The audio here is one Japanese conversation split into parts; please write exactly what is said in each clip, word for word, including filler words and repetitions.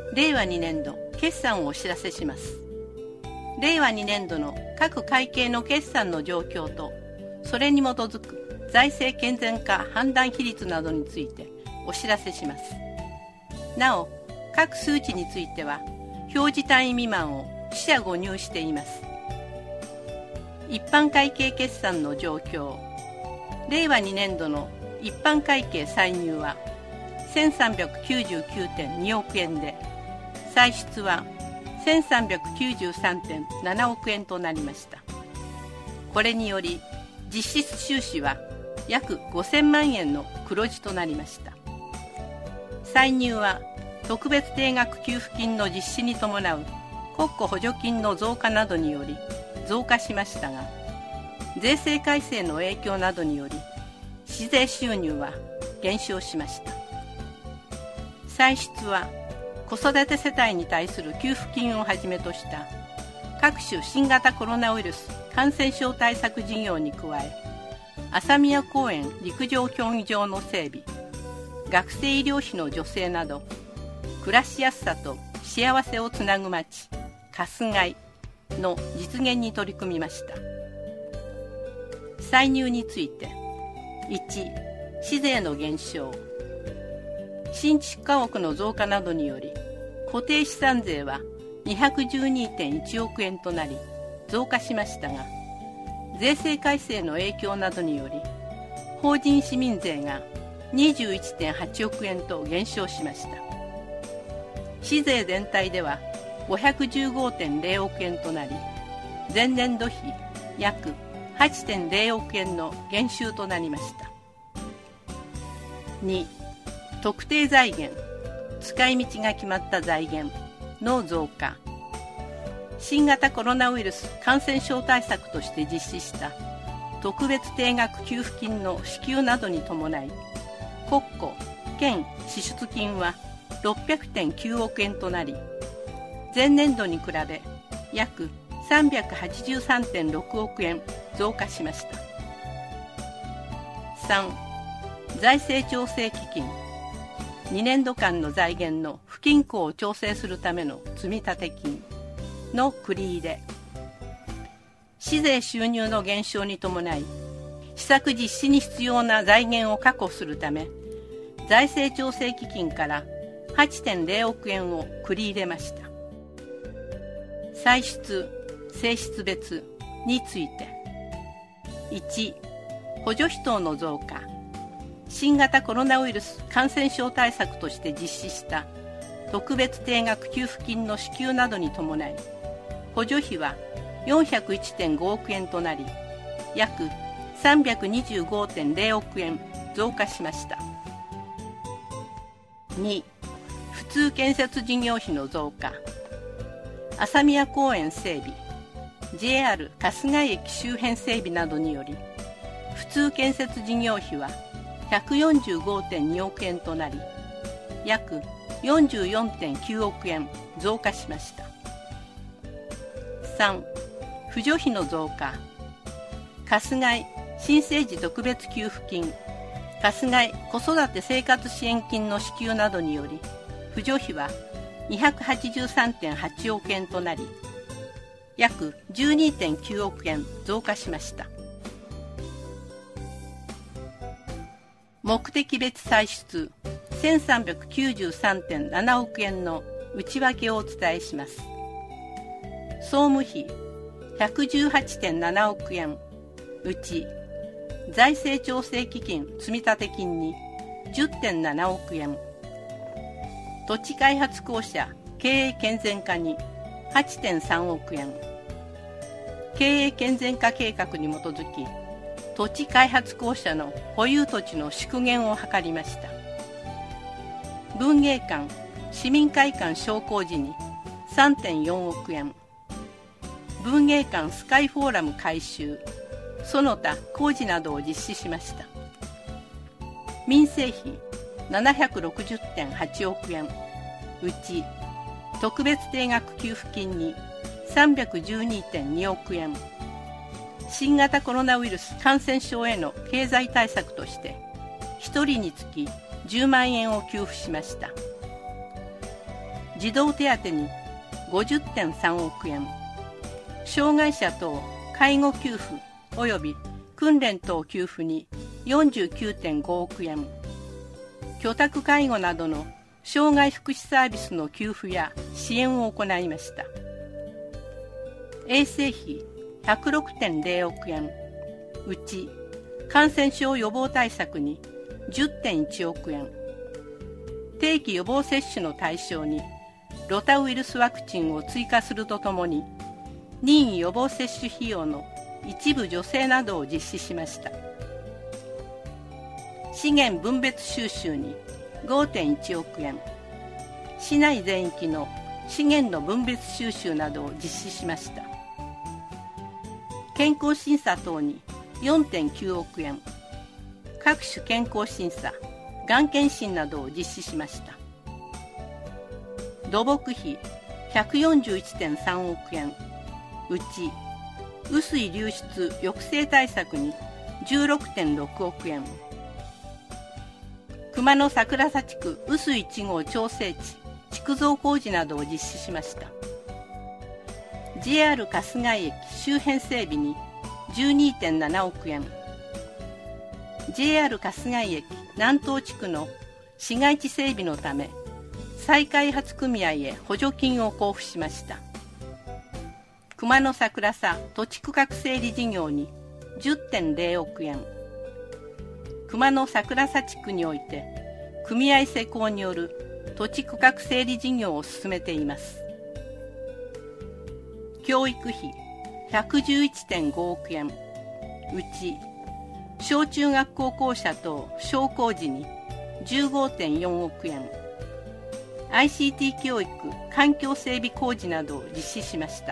れいわにねんど決算をお知らせします。れいわにねんどの各会計の決算の状況と、それに基づく財政健全化判断比率などについてお知らせします。なお、各数値については表示単位未満を四捨五入しています。一般会計決算の状況。れいわにねんどの一般会計歳入は せんさんびゃくきゅうじゅうきゅうてんにおくえんで、歳出は せんさんびゃくきゅうじゅうさんてんななおくえんとなりました。これにより実質収支は約ごせんまんえんの黒字となりました。歳入は特別定額給付金の実施に伴う国庫補助金の増加などにより増加しましたが、税制改正の影響などにより市税収入は減少しました。歳出は子育て世帯に対する給付金をはじめとした各種新型コロナウイルス感染症対策事業に加え、朝宮公園陸上競技場の整備、学生医療費の助成など、暮らしやすさと幸せをつなぐ街、春日井の実現に取り組みました。歳入について、いち、市税の減少。新築家屋の増加などにより、固定資産税は にひゃくじゅうにてんいちおくえんとなり増加しましたが、税制改正の影響などにより法人市民税が にじゅういちてんはちおくえんと減少しました。市税全体では ごひゃくじゅうごてんぜろおくえんとなり、前年度比約 はちてんぜろおくえんの減収となりました。に、特定財源、使い道が決まった財源の増加。新型コロナウイルス感染症対策として実施した特別定額給付金の支給などに伴い、国庫兼支出金は ろっぴゃくてんきゅうおくえんとなり、前年度に比べ約 さんびゃくはちじゅうさんてんろくおくえん増加しました。さん、財政調整基金。にねんどかんの財源の不均衡を調整するための積立金の繰り入れ。市税収入の減少に伴い、施策実施に必要な財源を確保するため、財政調整基金から はちてんぜろおくえんを繰り入れました。歳出・性質別について。いち、補助費等の増加。新型コロナウイルス感染症対策として実施した特別定額給付金の支給などに伴い、補助費は よんひゃくいちてんごおくえんとなり、約 さんびゃくにじゅうごてんぜろおくえん増加しました。に、普通建設事業費の増加。朝宮公園整備、ジェイアール 春日井駅周辺整備などにより、普通建設事業費はひゃくよんじゅうごてんにおくえんとなり、約 よんじゅうよんてんきゅうおくえん増加しました。さん、扶助費の増加。春日井新生児特別給付金、春日井子育て生活支援金の支給などにより、扶助費は にひゃくはちじゅうさんてんはちおくえんとなり、約 じゅうにてんきゅうおくえん増加しました。目的別歳出 せんさんびゃくきゅうじゅうさんてんななおくえんの内訳をお伝えします。総務費ひゃくじゅうはちてんななおくえん、うち財政調整基金積立金に じゅってんななおくえん、土地開発公社経営健全化に はちてんさんおくえん、経営健全化計画に基づき土地開発公社の保有土地の縮減を図りました。文芸館市民会館商工時に さんてんよんおくえん、文芸館スカイフォーラム改修その他工事などを実施しました。民生費ななひゃくろくじゅってんはちおくえん、うち特別定額給付金に さんびゃくじゅうにてんにおくえん、新型コロナウイルス感染症への経済対策としてひとりにつきじゅうまんえんを給付しました。 児童手当に ごじゅってんさんおくえん、障害者等介護給付及び訓練等給付に よんじゅうきゅうてんごおくえん、居宅介護などの障害福祉サービスの給付や支援を行いました。衛生費ひゃくろくてんぜろおくえん、うち感染症予防対策に じゅってんいちおくえん、定期予防接種の対象にロタウイルスワクチンを追加するとともに、任意予防接種費用の一部助成などを実施しました。資源分別収集に ごてんいちおくえん、市内全域の資源の分別収集などを実施しました。健康審査等に よんてんきゅうおくえん、各種健康審査、がん検診などを実施しました。土木費ひゃくよんじゅういちてんさんおくえん、うち雨水流出抑制対策に じゅうろくてんろくおくえん、熊野桜佐地区雨水いちごう調整池築造工事などを実施しました。 ジェイアール 春日井駅周辺整備に じゅうにてんななおくえん、 ジェイアール 春日井駅南東地区の市街地整備のため再開発組合へ補助金を交付しました。熊野桜佐土地区画整理事業に じゅってんぜろおくえん、熊野桜佐地区において組合施工による土地区画整理事業を進めています。教育費ひゃくじゅういちてんごおくえん、うち小中学校校舎等商工事に じゅうごてんよんおくえん、アイシーティー 教育環境整備工事などを実施しました。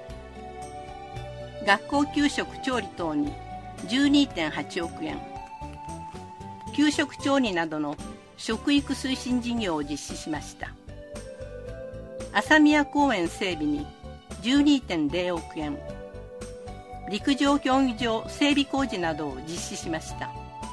学校給食調理等に じゅうにてんはちおくえん、給食調理などの食育推進事業を実施しました。朝宮公園整備に じゅうにてんぜろおくえん、陸上競技場整備工事などを実施しました。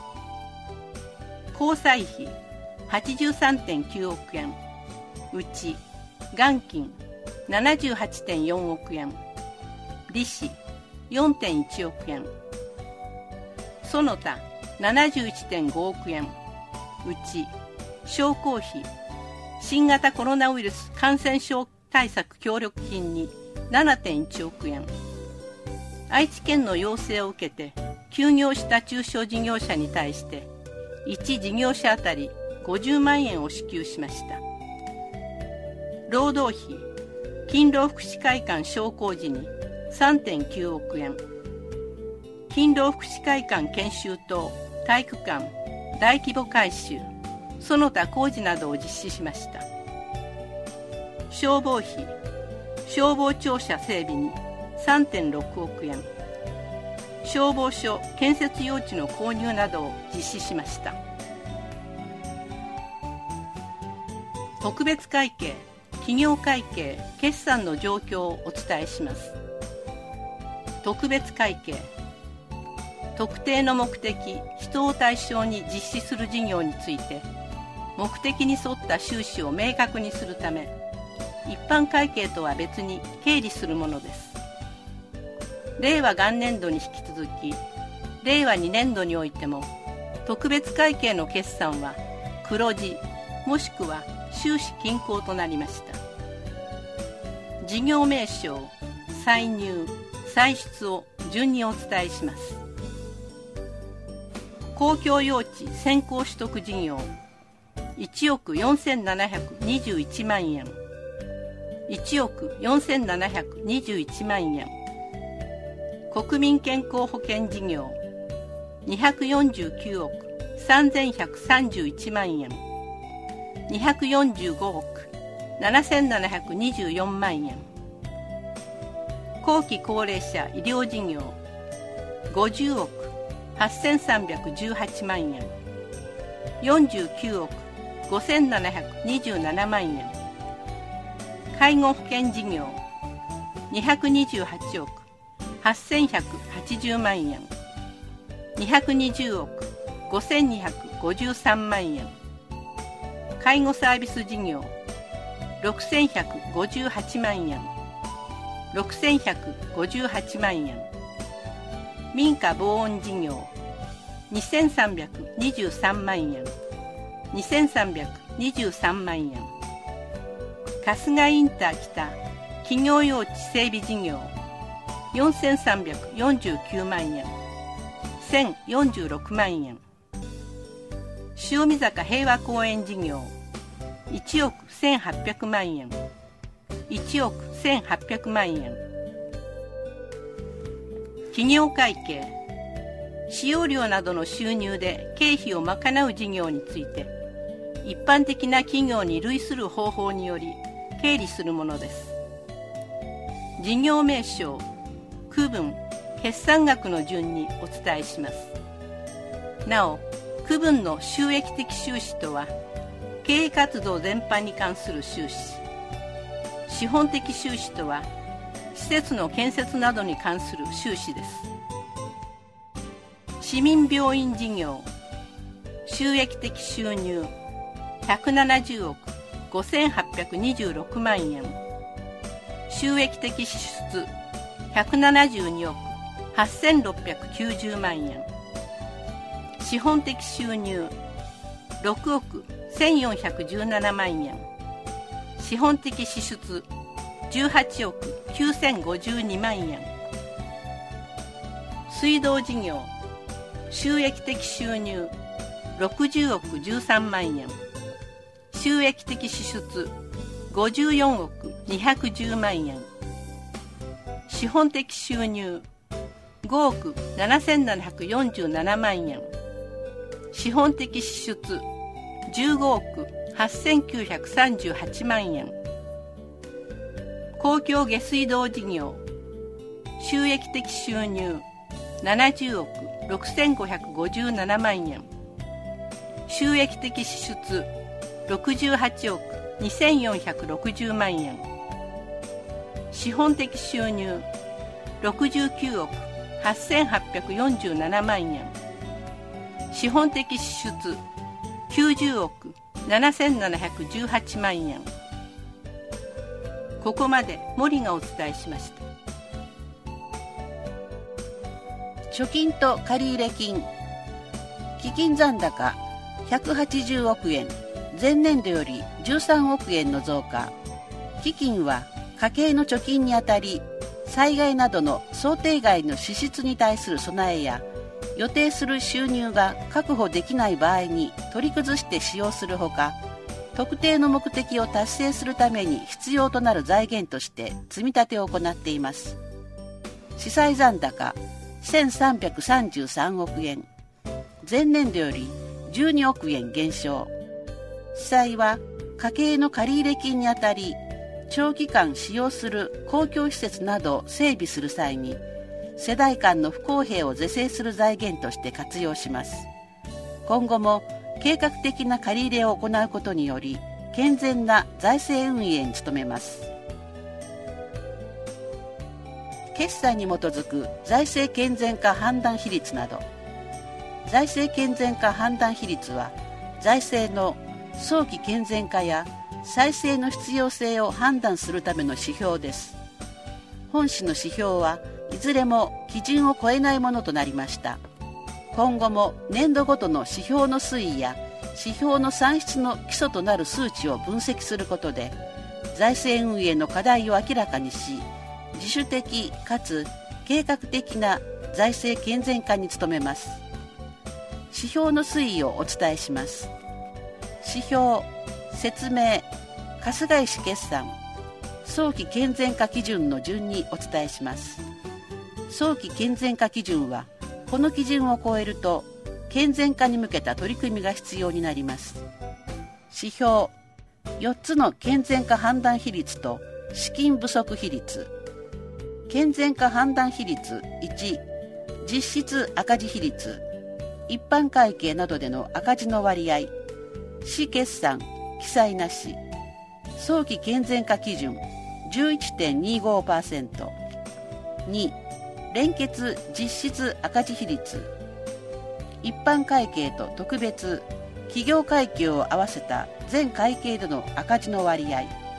交際費はちじゅうさんてんきゅうおくえん、うち元金 ななじゅうはちてんよんおくえん、利子 よんてんいちおくえん、その他 ななじゅういちてんごおくえん、うち商工費新型コロナウイルス感染症対策協力金に ななてんいちおくえん、愛知県の要請を受けて休業した中小事業者に対していち事業者あたりごじゅうまんえんを支給しました。労働費勤労福祉会館商工時に さんてんきゅうおくえん、勤労福祉会館研修等体育館大規模改修その他工事などを実施しました。消防費消防庁舎整備に さんてんろくおくえん、消防署建設用地の購入などを実施しました。特別会計企業会計決算の状況をお伝えします。特別会計、特定の目的人を対象に実施する事業について目的に沿った収支を明確にするため、一般会計とは別に経理するものです。令和元年度に引き続き令和にねんどにおいても特別会計の決算は黒字もしくは収支均衡となりました。事業名称、歳入、歳出を順にお伝えします。公共用地先行取得事業いちおくよんせんななひゃくにじゅういちまんえん、いちおくよんせんななひゃくにじゅういちまんえん、国民健康保険事業にひゃくよんじゅうきゅうおくさんぜんひゃくさんじゅういちまんえん、にひゃくよんじゅうごおくななせんななひゃくにじゅうよんまんえん、後期高齢者医療事業ごじゅうおくはっせんさんびゃくじゅうはちまんえん、よんじゅうきゅうおくごせんななひゃくにじゅうななまんえん、介護保険事業にひゃくにじゅうはちおくはっせんひゃくはちじゅうまんえん、にひゃくにじゅうおくごせんにひゃくごじゅうさんまんえん、介護サービス事業ろくせんひゃくごじゅうはちまんえん、ろくせんひゃくごじゅうはちまんえん。民家防音事業にせんさんびゃくにじゅうさんまんえん、にせんさんびゃくにじゅうさんまんえん。春日インター北企業用地整備事業よんせんさんびゃくよんじゅうきゅうまんえん、せんよんじゅうろくまんえん。塩見坂平和公園事業いちおくせんはっぴゃくまんえん、いちおくせんはっぴゃくまんえん。企業会計使用料などの収入で経費を賄う事業について一般的な企業に類する方法により経理するものです。事業名称、区分、決算額の順にお伝えします。なお、区分の収益的収支とは経営活動全般に関する収支、資本的収支とは施設の建設などに関する収支です。市民病院事業収益的収入ひゃくななじゅうおくごせんはっぴゃくにじゅうろくまんえん、収益的支出ひゃくななじゅうにおくはっせんろっぴゃくきゅうじゅうまんえん、資本的収入ろくおくせんよんひゃくじゅうななまんえん、資本的支出じゅうはちおくきゅうせんごじゅうにまんえん。水道事業収益的収入ろくじゅうおくじゅうさんまんえん、収益的支出ごじゅうよんおくにひゃくじゅうまんえん、資本的収入ごおくななせんななひゃくよんじゅうななまんえん、資本的支出じゅうごおくはっせんきゅうひゃくさんじゅうはちまんえん。公共下水道事業収益的収入ななじゅうおくろくせんごひゃくごじゅうななまんえん、収益的支出ろくじゅうはちおくにせんよんひゃくろくじゅうまんえん、資本的収入ろくじゅうきゅうおくはっせんはっぴゃくよんじゅうななまんえん、資本的支出きゅうじゅうおくななせんななひゃくじゅうはちまんえん。ここまで森がお伝えしました。 貯金と借入金、基金残高ひゃくはちじゅうおくえん、前年度よりじゅうさんおくえんの増加。基金は家計の貯金にあたり、災害などの想定外の支出に対する備えや、予定する収入が確保できない場合に取り崩して使用するほか、特定の目的を達成するために必要となる財源として積み立てを行っています。資産残高せんさんびゃくさんじゅうさんおくえん、前年度よりじゅうにおくえん減少。負債は家計の借入金にあたり、長期間使用する公共施設などを整備する際に、世代間の不公平を是正する財源として活用します。今後も計画的な借り入れを行うことにより、健全な財政運営に努めます。決算に基づく財政健全化判断比率など。財政健全化判断比率は、財政の早期健全化や再生の必要性を判断するための指標です。本市の指標はいずれも基準を超えないものとなりました。今後も年度ごとの指標の推移や指標の算出の基礎となる数値を分析することで、財政運営の課題を明らかにし、自主的かつ計画的な財政健全化に努めます。指標の推移をお伝えします。指標、説明、春日井市決算、早期健全化基準の順にお伝えします。早期健全化基準は、この基準を超えると健全化に向けた取り組みが必要になります。指標、よっつの健全化判断比率と資金不足比率。健全化判断比率いち、実質赤字比率。一般会計などでの赤字の割合。市決算、記載なし。早期健全化基準 じゅういってんにごパーセント。に、連結実質赤字比率。一般会計と特別、企業会計を合わせた全会計での赤字の割合。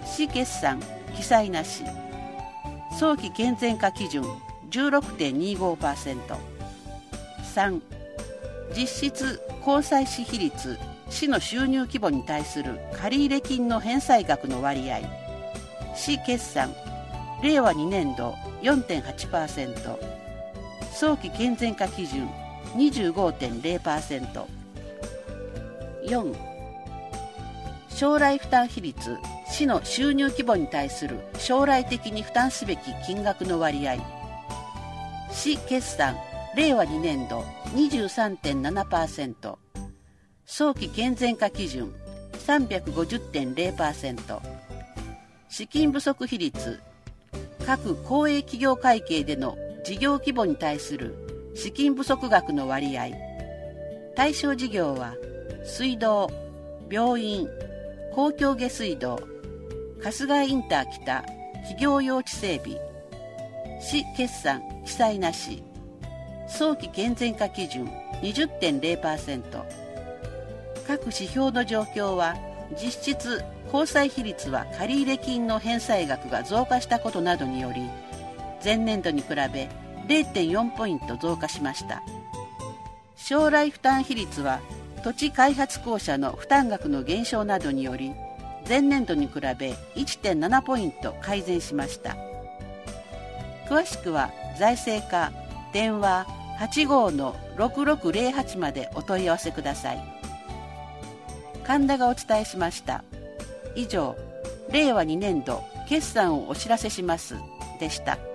市決算記載なし。早期健全化基準 じゅうろくてんにごパーセント。さん、実質公債市比率、市の収入規模に対する借入金の返済額の割合。市決算れいわにねんど よんてんはちパーセント。早期健全化基準 にじゅうごてんれいパーセント。よん、将来負担比率、市の収入規模に対する将来的に負担すべき金額の割合。市決算れいわにねんど にじゅうさんてんななパーセント。早期健全化基準 さんびゃくごじゅってんれいパーセント。資金不足比率、各公営企業会計での事業規模に対する資金不足額の割合。対象事業は水道、病院、公共下水道、春日井インター北企業用地整備。市決算記載なし。早期健全化基準 にじゅってんれいパーセント。各指標の状況は、実質公債比率は借入金の返済額が増加したことなどにより、前年度に比べ れいてんよんポイント増加しました。将来負担比率は土地開発公社の負担額の減少などにより、前年度に比べ いってんななポイント改善しました。詳しくは財政課電話 はちごーのろくろくぜろはち までお問い合わせください。神田がお伝えしました。以上、れいわにねんど決算をお知らせしますでした。